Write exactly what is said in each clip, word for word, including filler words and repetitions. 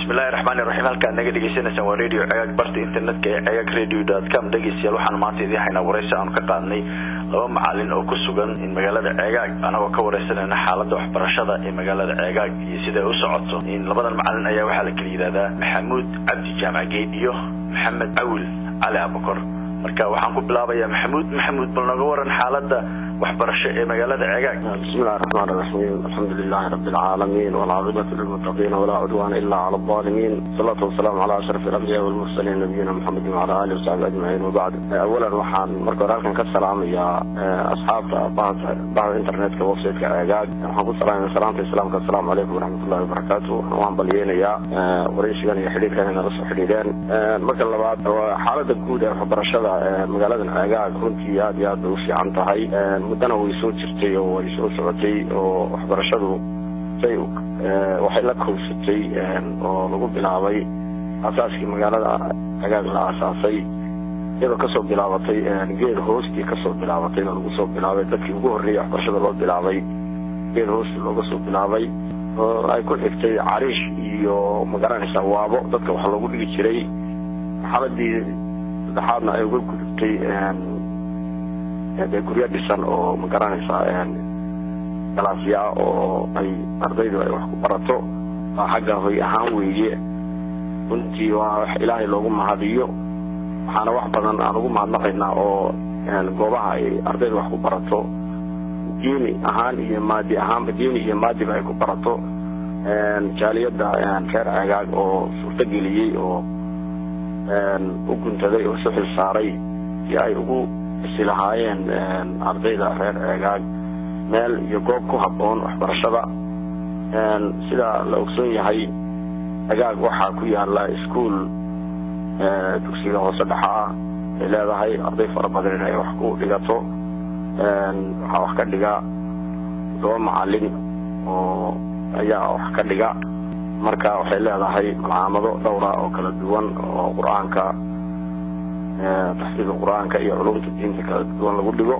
بسم الله الرحمن الرحيم halkaan naga dhageysanaysan waa radio cagaag barta internetka ee cagaag radio dot com dhageysiyaal waxaan maanta idin hayna wareysi aan ka qaadnay laba macallin oo ku sugan in magaalada cagaag anagoo ka wareysanayna xaaladda waxbarashada ee magaalada cagaag iyo sida ay u socoto in labadan macallin ayaa waxa la kala yiraahdaa Maxamuud Cabdi Jaamac Geed iyo Maxamed Awil Ali Abukar marka waxaan ku bilaabayaa Maxamuud Maxamuud bal naga waran xaaladda waxbarasho ee magaalada cagaag bismillaahir rahmaanir rahiim alxamdulillaahi rabbil caalamiin wal caaqibatu lil muttaqiin wala udwaana illa ala adh-dhalimin salatu wassalamu ala ashrafil anbiyaa wal mursaliin nabiyina muhammad wa ala alihi wa sahbihi ajma'in wa ba'd awalan waxaan marka hore halkan ka salaamayaa asxaabta baaha internetka website-ka cagaag waxaan ku salaamayaa salaanta islaamka assalaamu alaykum wa rahmatullaahi wa barakaatuh waan balyeeynaya wareysigan iyo xiriirkan inaan la soo xiriireen marka labaad xaaladda guud ee waxbarashada magaalada cagaag runtii aad iyo aad u fiican tahay mudana way soo jirtay oo way soo socotay oo waxbarashadu say waxay la koobsatay oo lagu bilaabay asaaskii magaalada cagaag la asaasay iyadoo ka soo bilaabatay geed hoostii ka soo bilaabatay lagu soo bilaabay dadkii ugu horreeyay waxbarashada loo bilaabay geed hoostii looga soo bilaabay oo ay ku xigtay cariish iyo magaranaysa waabo dadka wax lagu dhigi jiray xaaladii saddexaadna ay uga gudubtay guryo dhisan oo magaranaysa galaasya oo ay ardaydu ay wax ku barato xagga hoy ahaan weeye runtii waa wax ilaahay loogu mahadiyo waxaana wax badan aan ugu mahadnaqaynaa oo goobaha ay ardaydu wax ku barato diini ahaan iyo maadi ahaanba diini iyo maadiba ay ku barato jaaliyadda reer cagaag oo suurtageliyey oo u guntaday oo soo xilsaaray si ay ugu silahaayeen ardayda reer cagaag meel iyo goob ku habboon waxbarashada sida la ogsoon yahay cagaag waxaa ku yaala iskuul dugsiga hoose dhexe ah ay leedahay arday fara badan inay wax ku dhigato waxaa wax ka dhiga todoba macallin oo ayaa wax ka dhiga marka waxay leedahay malcaamado dhowra oo kala duwan oo qur-aanka تحفيظ القرآن كأي علوم الدين كدوان لقول له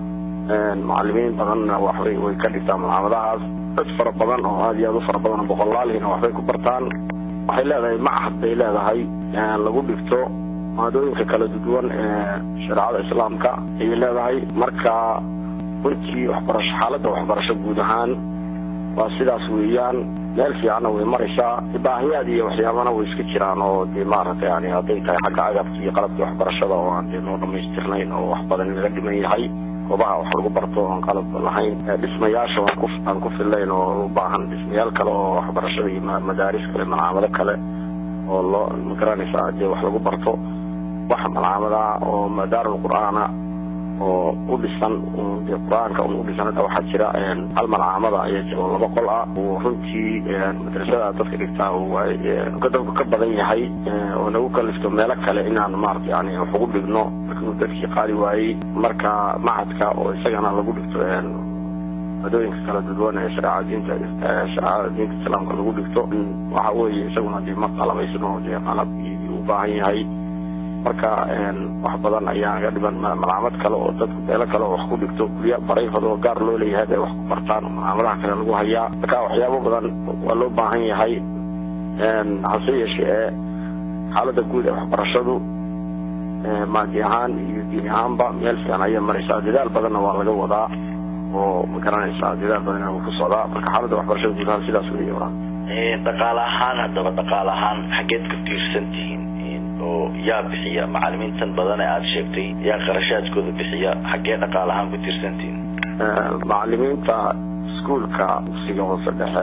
معلمين طبعا وحوي ويكرر معاملها أسفر بدن أو هذه أسفر بدن بقول هنا وحوي كبرتان وحيل هذا معهد إلى هذا هاي يعني لقول بكتو ما دوين ككلا دوان شرع الإسلام كا إلى هذا هاي مركا ورتي وحبرش حالة وحبرش بودهان وسيدا سويان مالفي أنا ومرشا إباهية دي وحيامنا ويسكتشران ودي مارة يعني هذين حق عقب في قلب وحبرشة وعندي نور من استثنين وحبرن الرجل من يحي وباع وحرق برتون قلب الحين اسم ياش وانكف انكف الليل وباعن اسم يالكل وحبرشة مدارس كل من عمله كله والله مكراني ساعد وحرق برتو وحمل عمله ومدار القرآن وقبسان القرآن كأن قبسان أو حجرة علم العامضة يجب الله بقولها وفنتي مدرسة تذكرتها وكذا كبضين حي ونقول كلفتم مالك لأن أنا معرف يعني حقوق بجنو لكن ذلك قالي وعي مركا معدك وسجن على قولك هذول كلا دوان شرع دين شرع دين السلام كلا قولك وحاول يسوون هذه مقالة ويسوون هذه قلب وباعي هاي marka wax badan ayaa ga dhiban malaamad kale oo dadku beela kale wax ku dhigto kuliya bareefado gaar loo leeyahay wax ku bartaan maamulaha kale lagu hayaa marka waxyaabo badan waa loo baahan yahay een hasiyeeshee xaaladda guud ee waxbarashadu maadi ahaan iyo diin ahaanba meel fiican ayay maraysaa dadaal badanna waa laga wadaa oo ma garanaysaa dadaal badan oo ku socda marka xaaladda waxbarashada guud ahaan sidaas weeye waraan ee dhaqaale ahaan hadaba dhaqaale ahaan xageed ka tiirsantihiin oo yaa bixiya macallimiintan badan ee aad sheegtay yaa qarashaadkooda bixiya xagee dhaqaale ahaan ku tiirsantiin macallimiinta iskuulka dugsiga hoose dhexe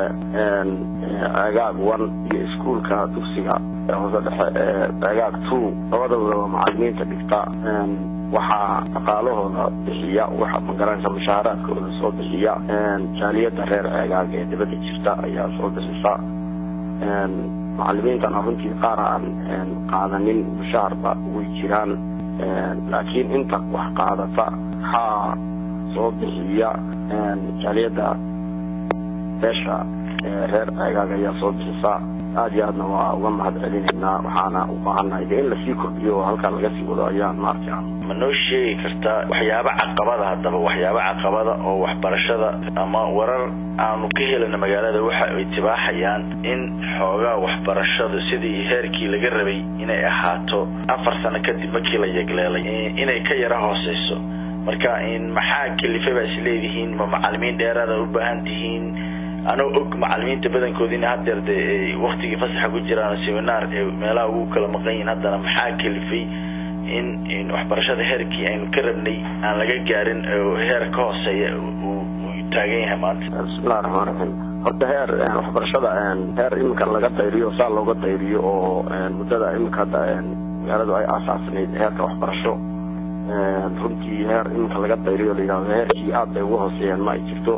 cagaag one iyo iskuulka dugsiga hoose dhexe cagaag two labadaba macallimiinta dhigta waxaa dhaqaalahooda bixiya waxa magaranaysa mushaaraadkooda soo bixiya jaaliyadda reer cagaag ee dibadda jirta ayaa soo bixisa معلمين runtii qaar aan qaadanin mushaarba way jiraan laakiin inta wax qaadata ha soo bixiya jaaliyada beesha reer cagaag ayaa soo bixisa aad iyo aadna waa uga mahad celinaynaa waxaana u baahanahay in la sii kordhiyo halka laga sii wado ayaan maarkaa ma noo sheegi kartaa waxyaabo caqabada haddaba waxyaabo caqabada oo waxbarashada ama warar aanu ka helana magaalada waxa ay tibaaxayaan in xoogaa waxbarashada sidii heerkii laga rabay inay ahaato afar sano kadib markii la yegleelay inay ka yara hooseyso marka in maxaa kalifay baa isleedihiin ma macallimiin dheeraad u baahan tihiin أنا أك معلمين تبدأ كودين هذا وقت يفسح كجرا سيمينار ملا وكلا مقين هذا محاكل في إن إن وحبرشة هيركي إن كربني أنا لقى جارين هيركوس ويتاجين همات. بسم الله الرحمن الرحيم. هذا هير وحبرشة هير يمكن لقى تيريو صار لقى تيريو مدة يمكن هذا يارد أي أساسني هير وحبرشة runtii heer inta laga dayriyo leeyahay heerkii aad bay ugu hooseeyaan ma jirto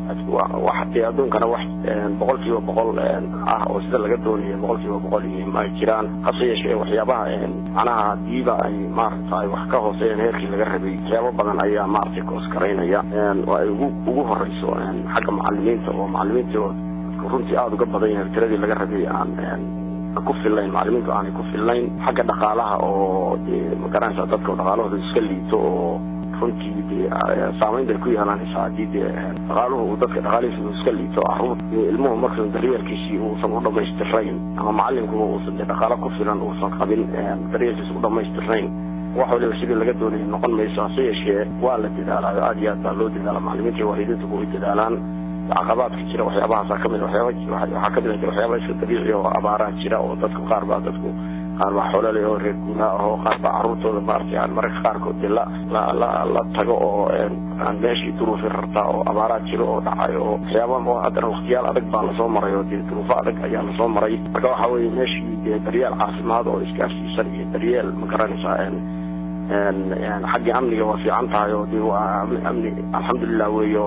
waxa adduunkana wax boqolkiiba boqol ah oo sida laga doonayo boqolkiiba boqol ma jiraan hase yeeshee waxyaabaha anaha diiba ay maartay wax ka hooseeyaan heerkii laga rabay waxyaabo badan ayaa maartay koos kareynaya waa ugu ugu horeyso xagga macallimiinta oo macallimiinta runtii aad uga badan yahay tiradii laga rabay aan ku filayn macallimiintu aan ku filayn xagga dhaqaalaha oo magaranaysa dadka dhaqaalahooda iska liito oo runtii saameynta ku yeelanaysa hadii dhaqaaluhu dadka dhaqaalihiisa iska liito carruur ilmuhu marka daryeelkiisii uu san u dhameystirayn ama macallinku uu san dhaqaala ku filan uu san qabin daryeelkiisa u dhameystirayn waxa waliba sidii laga doonay noqon mayso hase yeeshee waa la dadaalaa aad iyo aad baa loo dadaalaa macallimiinta waalidiintu way dadaalaan caqabaadka jira waxyaabaha kamid waxyaabaha waxa kamid ah waxyaabaha iska dabiici oo abaaraha jira oo dadku qaar baa dadku qaar baa xoolaha oo reer guuraha oo qaar baa carruurtooda maartay marka qaarkood la la la tago oo aan meeshii duruuf rarta oo abaaraha jira oo dhacay oo waxyaabaha hadda waqtiyaal adag baa la soo maray oo duruuf adag ayaa la soo maray marka waxa weeye meeshii daryeel caafimaad oo iska afsiisan iyo daryeel ma garanaysaa een een xagga amniga waa fiican tahay oo amni alxamdulillah weeyo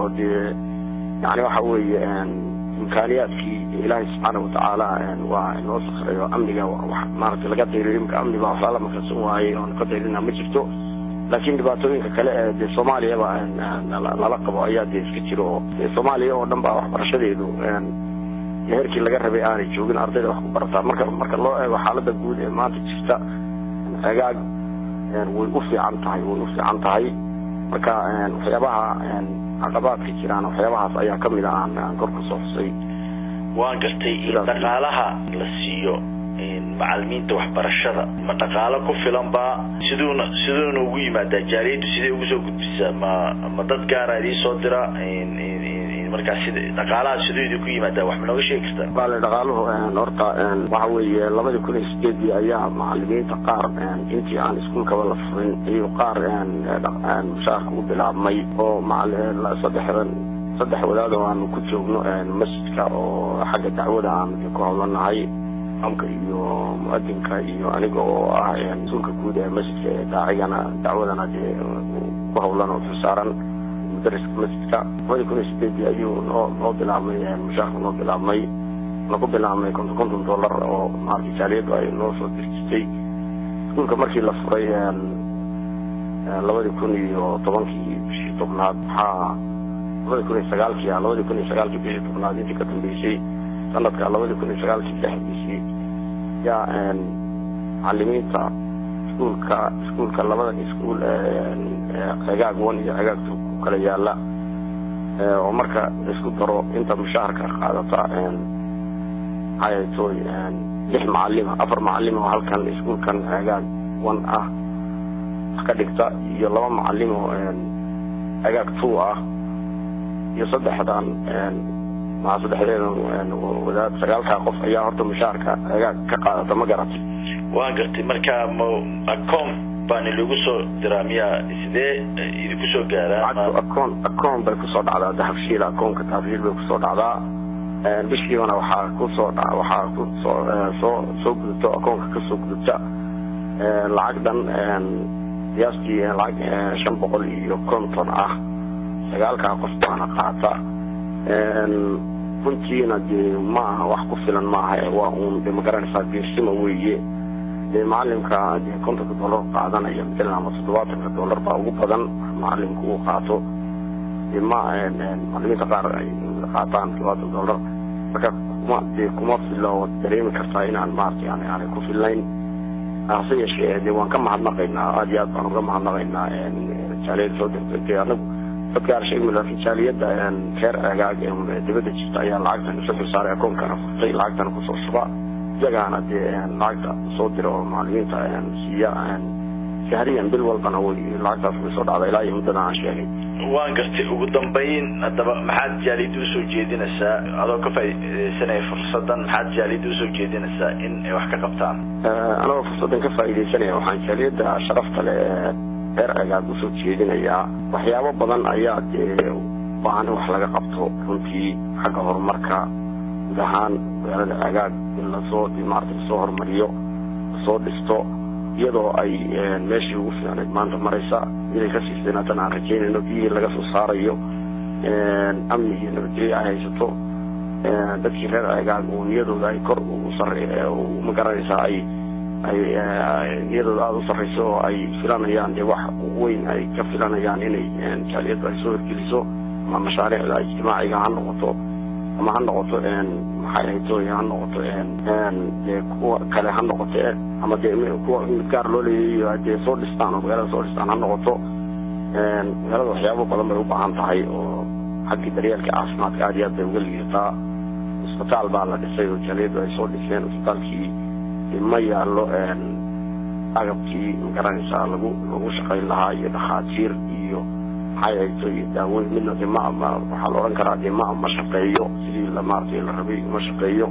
يعني وحوي إمكانياتي إلهي سبحانه وتعالى ونوصل خير أمني ومارك لقد يريم كأمني وحلا ما كسوه هاي ونقدر لنا مجرته لكن دباتوين كلا الصومالية نلقب أياد يسكتيرو الصومالية ونبى وحبر شديد يهرك اللي جرب يعني يشوفين أرضي وحبرتها مرك مرك الله وحالة بقول ما تجستا حاجة ويوفي عن تاعي ويوفي عن تاعي مرك وحيابها caqabaadka jiraan waxyaabahaas ayaa kamid ah aan korka soo xusay waan gartay in dhaqaalaha la siiyo in macallimiinta waxbarashada ma dhaqaale ku filan ba siduuna siduuna ugu yimaada jaariyadu sidee ugu soo gudbisaa ma ma dad gaar ah idin soo dira in markaas sidee dhaqaalaha sidoo ku yimaada wax ma nooga sheegi kartaa bal dhaqaaluhu horta waxa weeye laba kun iyo sideed ayaa macallimiinta qaar intii aan iskuulka wala furin iyo qaar aan mushaar ku bilaabmay oo macallin la saddexdan saddex wadaad oo aan ku joogno masjidka oo xagga dacwada aan ku hawlanahay amka iyo muadinka iyo aniga oo ah suulka guud ee masjidka daacigana dacwadana ku hawlano xusaaran مدرس مسجد وهذا كل شيء بيجي نو بلعمي مشاهد نو بلعمي نو بلعمي كنت كنت دولار أو ماركي شاليد أو نو صوت تشتري كل كمركي لفري لو يكون يو طبعا كي بشيء طبعا ها لو يكون يشتغل كي لو يكون يشتغل كي بشيء طبعا دي كتب بشيء أنا كلا لو يكون يشتغل كي بشيء بشيء يا أن علمين تا سكول كا سكول كلا ما سكول حاجة وان حاجة kala yaala oo marka isku daro inta mushaharka qaadata een hay'ado een lix macallin afar macallin oo halkan iskuulkan agaag wan ah ka dhigta iyo laba macallin oo een agaag two ah iyo saddexdan een ma saddexdan wadaad sagaalka qof ayaa horta mushaharka agaag ka qaadata ma garatay waan gartay marka akoon baan lagu soo diraamiya sidee idinku soo gaaraan akoon akoon bay ku soo dhacdaa dahabshiil akoonka tafiil bay ku soo dhacdaa ee bishiina waxa ku soo dhaca waxa ku soo soo soo gudubto akoonka ka soo gudubta ee lacagdan een qiyaastii lacag shan boqol iyo konton ah sagaalka qof baan qaata een runtiina ma wax ku filan ma aha waa uun demokrasiga biirsima weeye معلمك كنت تدور قاعدنا يمثلنا مصدوات الدولار باو بدن معلمك وقاته ما معلمين تقار قاطان مصدوات الدولار kuma kuma filo dareemi kartaa inaan maartay yani aan ku filayn asay sheegay waan ka mahadnaqaynaa aad iyo aad baan uga mahadnaqaynaa jaaliyada soo degtay anagu dadka sheegay laakiin jaaliyada aan heer agaag ee dibadda jirta ayaa lacagtan soo saaray akoonkana furtay lacagtan ku soo shuba jagaana dee lacagta soo diro macallimiinta aan siiyaan shahriyan bil walbana way lacagtaas soo dhacday ilaa iyo muddo aan sheegay waan gartay ugu dambeyn hadaba maxaad jaaliyadu u soo jeedinaysaa adoo ka faa'iideysanay fursadan maxaad jaaliyadu u soo jeedinaysaa in ay wax ka qabtaan anoo fursadan ka faa'iideysanay waxaan jaaliyada sharafta leh heer agaag u soo jeedinayaa waxyaabo badan ayaa baahan wax laga qabto runtii xagga horumarka gahan magaalada agaag in la soo dimaartay soo hormariyo soo dhisto iyadoo ay meeshii ugu fiicnayd maanta maraysa inay ka siisanaatan aan rajaynayno biyihii laga soo saarayo amni iyo nabadgelyo ay haysato dadkii reer agaag oo niyadooda ay kor ugu sarreeyo ma garanaysaa ay ay iyadooda aad u sarreyso oo ay filanayaan dee wax weyn ay ka filanayaan inay jaaliyaddu ay soo horgeliso ama mashaariicda ijtimaaciga ha noqoto ama ha noqoto maxay hayto ha noqoto dee kuwa kale ha noqoto ama dee kuwa mid gaar loo leeyahay dee soo dhistaan oo magaalada soo dhistaan ha noqoto magaalada waxyaabo badan bay u baahan tahay oo xaggii daryeelka caafimaadka aad iyo aad bay uga liidataa isbitaal baa la dhisay oo jaaliyaddu ay soo dhiseen isbitaalkii ma yaallo agabkii magaranaysaa lagu lagu shaqayn lahaa iyo dhakhaatiir iyo maxay hayto iyo daaweyn midna dee ma waxaa la odhan karaa dee ma ma shaqeeyo sidii la maartay la rabay ma shaqeeyo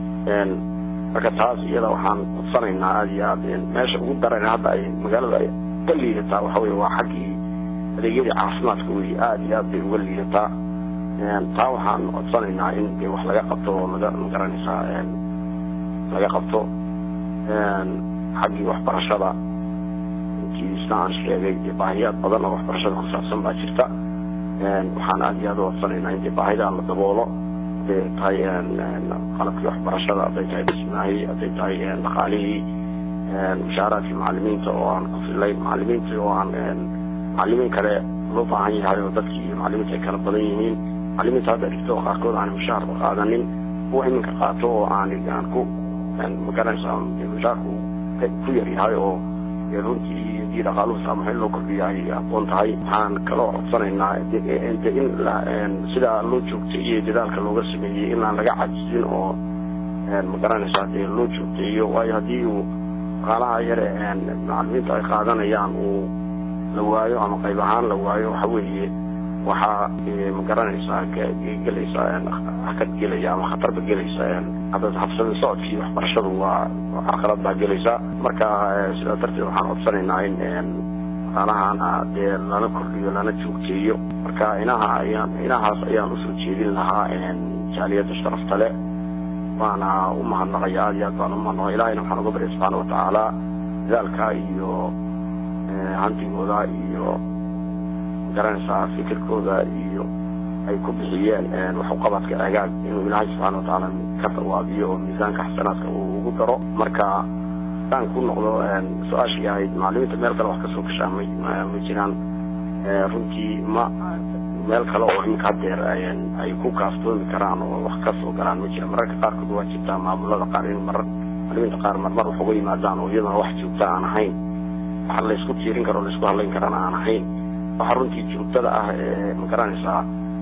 marka taas iyada waxaan codsanaynaa aad iyo aad meesha ugu daran hadda ay magaalada ay ka liidataa waxa weye waa xaggii adeegyadii caafimaadka wey aad iyo aad bay uga liidataa taa waxaan codsanaynaa in dee wax laga qabto oo laga magaranaysaa laga qabto xaggii waxbarashada intii isna aan sheegay dee baahiyaad badan oo waxbarashada ku saabsan baa jirta waxaan aad iyo aad u codsanaynaa in dee baahidaa la daboolo hadday tahay qalabkii waxbarashada hadday tahay dhismaahii hadday tahay dhaqaalihii mushaaraadkii macallimiinta oo aan ku filayn macallimiintii oo aan macallimiin kale loo baahan yahay oo dadkii macallimiinta ay kala badan yihiin macallimiinta hadda dhigto oo qaarkood aan mushaharba qaadanin kuwa iminka qaato oo aan aan ku magaranaysaa mushaarku ku yar yahay oo runtii dii dhaqaaluhu saamaxay loo kordhiyo ay aqoon tahay waxaan kaloo codsanaynaa in sidaa loo joogtay iyo dadaalka looga sameeyey inaan laga cajisin oo magaranaysaa dee loo joogteeyo waayo haddii uu dhaqaalaha yare macallimiinta ay qaadanayaan uu la waayo ama qayb ahaan la waayo waxa weeye waxaa magaranaysaa gelaysaa hakad gelaya ama khatarba gelaysa hadda habsami socodkii waxbarashadu waa carqalad baa gelaysa marka sidaa darteed waxaan codsanaynaa in dhaqaalahana dee lana kordhiyo lana joogteeyo marka inaha ayaan inahaas ayaan usoo jeedin lahaa jaaliyadda sharafta leh waana u mahadnaqaya aad iyo aad baan u mahadnaqay ilaahayna waxaan uga baryay subxaana watacaala dadaalka iyo hantigooda iyo garanaysaa fikirkooda iyo ay ku bixiyeen wax u qabadka agaag inuu ilaahay subxaana watacaala ka dawaabiyo oo miisaanka xasanaadka uu ugu daro marka daan ku noqdo su-aashii ahayd macallimiinta meel kale wax kasoo gashaa ma jiraan runtii ma meel kale oo iminka hadeer ay ku kaaftoomi karaan oo wax kasoo galaan ma jira mararka qaarkood waa jirtaa maamulada qaar in marar macallimiinta qaar marmar wax uga yimaadaan oo iyadana wax joogta aan ahayn wax laysku tiirin karo laysku hadlayn karana aan ahayn waxa runtii joogtada ah ee magaranaysaa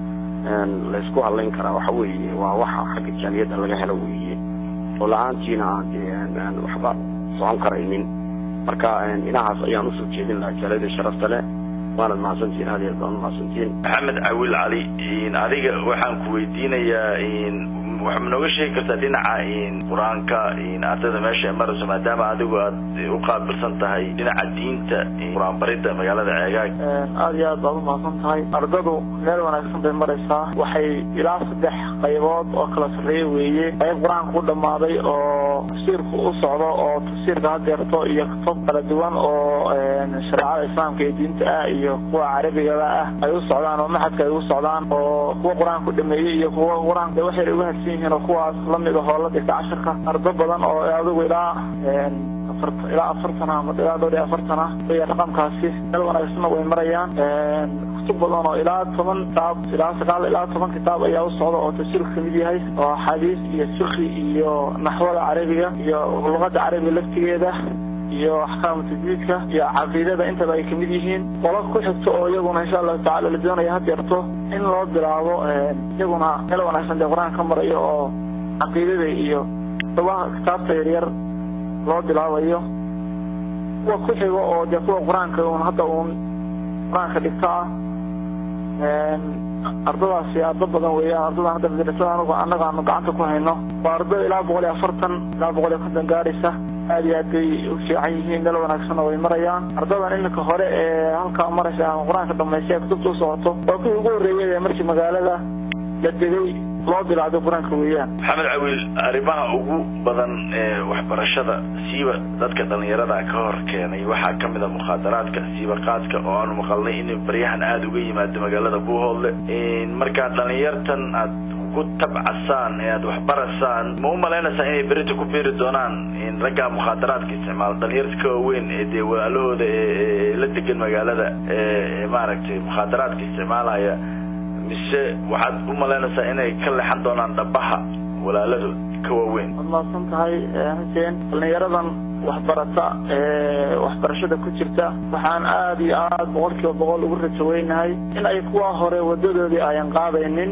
laysku hadlayn karaa waxa weeye waa waxa xagga jaaliyadda laga helo weeye oo la-aantiina aan waxba socon karaynin marka inahaas ayaan usoo jeedin lahaa jaaliyadda sharafta leh waanad mahadsantihiin aad iyo aad baan umahadsantihiin maxamed cawil cali adiga waxaan ku weydiinayaa waxaad nooga sheegi kartaa dhinaca qur-aanka ardayda meesha ay marayso maadaama adigu aad u qaabilsan tahay dhinaca diinta qur-aan baridda magaalada ceegaag aad iyo aad baad umahadsan tahay ardadu meel wanaagsan bay maraysaa waxay ilaa saddex qaybood oo kala sarreeya weeye qayb qur-aanka u dhammaaday oo tafsiirku u socdo oo tafsiirka hadeerto iyo kutub kala duwan oo shareecada islaamka iyo diinta ah iyo kuwa carabigaba ah ay u socdaan oo maxadka ay u socdaan oo kuwa qur-aanku dhameeyey iyo kuwa qur-aanka waxay uga hadsan yihiin oo kuwaas lamid ahoo la dhigta casharka ardo badan oo adigu ilaa afartan ilaa afartan ama ilaa dhowr iyo afartan ah way raqamkaasi meel wanaagsan way marayaan kutub badan oo ilaa toban kitaab ilaa sagaal ilaa toban kitaab ayaa u socda oo tafsiirka kamid yahay oo xadiis iyo fiqh iyo naxwada carabiga iyo luqadda carabiga laftigeeda iyo ahkaam tajwiidka iyo caqiidada inta ay kamid yihiin qolo ku xigto oo iyaguna insha Allah taala la doonayo had yarto in loo bilaabo iyaguna meel wanaagsan ee quraanka marayo oo caqiidada iyo tawaha kitaabta yar loo bilaabayo kuwa ku xigo oo de kuwa quraanka oo hadda uu quraanka dhigtaa ardadaasi ardo badan weeyaan ardada hadda madrasada anagu anaga aanu gacanta ku hayno waa ardo ilaa boqol iyo afartan ilaa boqol iyo konton gaaraysa aad iyo aad bay u fiican yihiin meel wanaagsan way marayaan ardadan iminka hore ee halkaa maraysa quraanka dhameysay kutubta u socoto waa kuwii ugu horreeyay markii magaalada la degay loo bilaabo quraanka weeyaan maxamed Cawiil arrimaha ugu badan ee waxbarashada siiba dadka dhalinyarada ka hor keenay waxa kamid ah mukhadaraadka siiba qaadka oo aanu maqalnay in bariyahan aad uga yimaado magaalada Buuhoodle in marka dhalinyartan aad ku tabcasaan ee aad waxbarasaan ma u maleynaysaa inay berito ku biiri doonaan in ragga mukhadaraadka isticmaal dhalinyarta weyn ee de walaalahooda ee la degan magaalada ee maaragtay mukhadaraadka isticmaalaya mise waxaad u maleynaysaa inay ka leexan doonaan dhabaha walaaladu ka waaweyn ma santahay Hussein dhalinyaradan waxbarata ee waxbarashada ku jirta waxaan aad iyo aad boqolkiiba boqol ugu rajaynahay in ay kuwa hore wadadoodii ayaan qaadaynin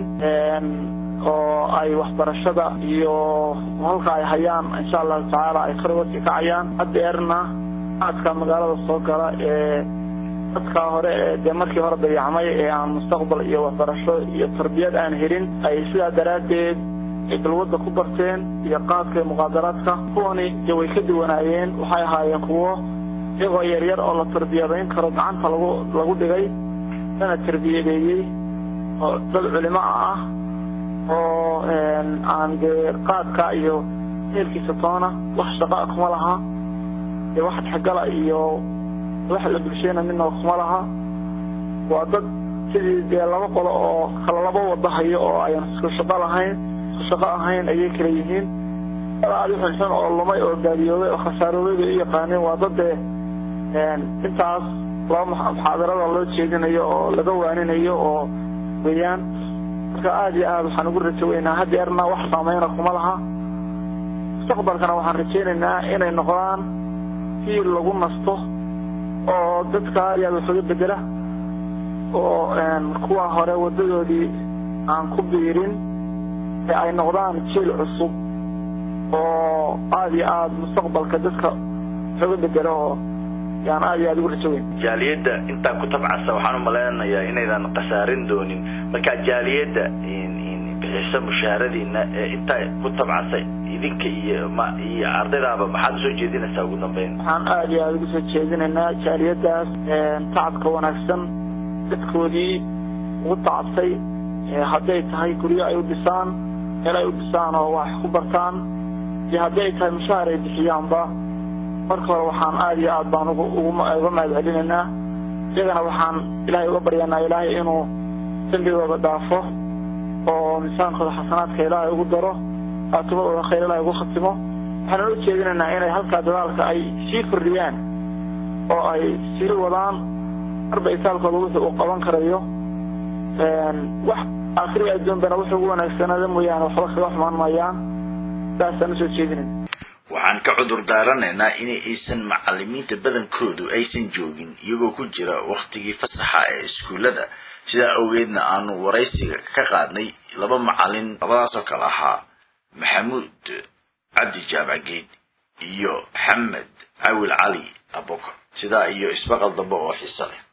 oo ay waxbarashada iyo halka ay hayaan insha Allah taala ay qarwasi ka hayaan adeerna aadka magaalada soo gala ee dadka hore ee markii hore dayacmay ee aan mustaqbal iyo waxbarasho iyo tarbiyad aan helin ay sida daraadeed dalwada ku barteen iyo qaadka muqaadaraadka kuwani way ka duwanaayeen waxay ahaayeen kuwo iyagoo yar yar oo la tarbiyadeyn karo gacanta lagu lagu dhigay sana tarbiyadeeyay oo dad culimo ah oo aan qaadka iyo heelkiisa toona wax shaqo kuma laha ee wax xagala iyo wax la bulshada minna kuma laha waa dad sidii laba qolo oo kala laba wada hayo oo ay isku shaqo lahayn isku shaqo ahayn ay kala yihiin aad u xun oo lumay oo gaariyooday oo khasaaroobay iyo yaqaaneen waa dad een intaas laba muxaadarada loo jeedinayo oo laga waaninayo oo weeyaan marka aad iyo aad waxaan ugu rajaynayaa hadeerna wax saameyn kuma laha mustaqbalkana waxaan rajaynaynaa inay noqdaan si lagu nasto oo dadka ayaa wax uga bedela oo aan kuwa hore wadadoodii aan ku biirin ee ay noqdaan jil cusub oo aad iyo aad mustaqbalka dadka uga bedelo yaan aad iyo aad ugu rajaynayaa jaaliyada inta ku tabcasa waxaan u maleynayaa inaydan qasaarin doonin marka jaaliyada in in bixisa mushaharadiina ee inta ku tabcasa idinka iyo ma iyo ardaydaaba maxaad soo jeedinaysaa ugu dambeyn waxaan aad iyo aad ugu soo jeedinaynaa jaaliyadaas tacabka wanaagsan dadkoodii ugu tacabtay hadday tahay guryo ay u dhisaan meel ay u dhisaan oo wax ku bartaan iyo hadday tahay mushaar ay bixiyaanba marka hore waxaan aad iyo aad baan ugu uga mahadcelinaynaa iyagana waxaan ilaahay uga baryaynaa ilaahay inuu dambigooda dhaafo oo miisaankooda xasanaadka ilaahay ugu daro aatuma khayr ilaahay ugu khatimo waxaan u jeedinaynaa inay halka dadaalka ay sii kordhiyaan oo ay sii wadaan arbaaitaalkooda wuxuu u qaban karayo wax aakhiri adduunbana wuxuu ugu wanaagsanaada mooyaane waxba kaga xumaan maayaan saasaan u soo jeedinaynaa waxaan ka cudur daaranaynaa in aysan macallimiinta badankoodu aysan joogin iyagoo ku jira waqtigii fasaxa ee iskuulada sida awgeedna aanu waraysiga ka qaadnay laba macallin labadaas oo kala ahaa maxamuud cabdi jaabcageed iyo maxamed Cawiil Cali Abukar sida iyo isbaqal dambe oo xiiso leh